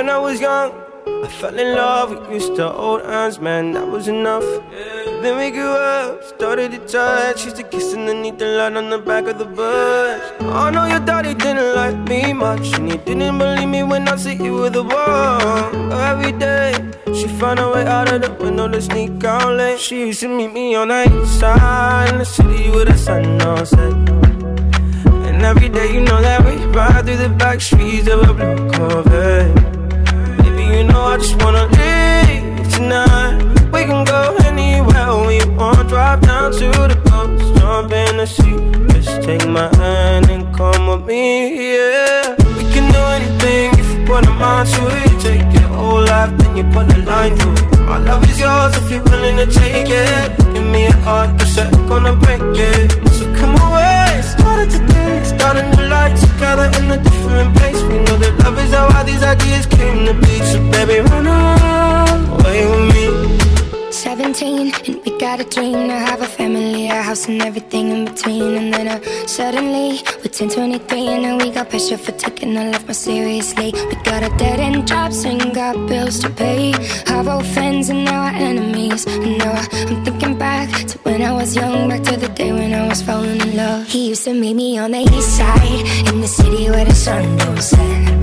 when I was young, I fell in love, we used to hold hands, man, that was enough. Then we grew up, started to touch, used to kiss underneath the light on the back of the bus. I know your daddy didn't like me much, and he didn't believe me when I said you were the one. Every day, she found a way out of the window to sneak out late. She used to meet me on the east side in the city with the sun on set. And every day, you know that we ride through the back streets of a blue Corvette. Baby, you know I just wanna leave tonight. We can go anywhere we want. Drive down to the coast, jump in the sea. Just take my hand and come with me, yeah. We can do anything if you put a mind to it. Take your whole life, then you put a line through it. My love is yours if you're willing to take it. Give me a heart, cause I'm gonna break it. So come away, started today, start a new life together in a different place. We know that love is how all these ideas came to be. So baby, run away with me. 17, and we got a dream to have a family, a house and everything in between. And then suddenly, we're 10, 23, and now we got pressure for taking our life more seriously. We got a dead-end jobs and got bills to pay. Our old friends and now our enemies. And now I'm thinking back to when I was young, back to the day when I was falling in love. He used to meet me on the east side, in the city where the sun don't set.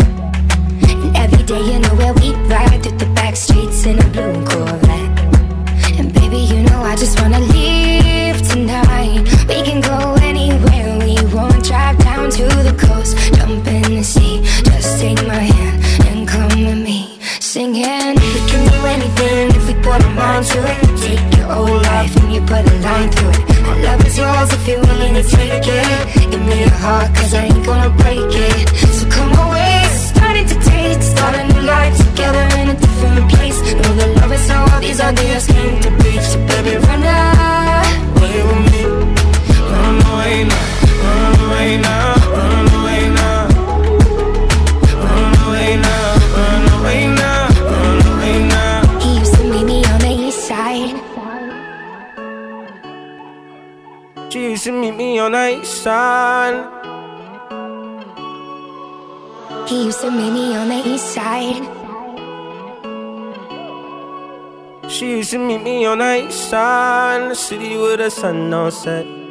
And every day, you know where we ride through the back streets in a blue Corvette. And baby, you know I just wanna leave tonight. We can go anywhere we want. Drive down to the coast, jump in the sea. Just take my hand and come with me, singing. We can do anything if we put our mind to it. Take your whole life and you put a line through it. My love is yours if you're willing to take it. Give me your heart, cause I ain't gonna break it. So come away, starting to taste. Start a new life together in a different place. Know that love is how all these ideas came to be. So baby, run away with me. Run away now, run away now, run away now. Run away now, run away now, run away now. He used to meet me on the east side. She used to meet me on the east side. He used to meet me on the east side. She used to meet me on the east side in the city with the sun on set.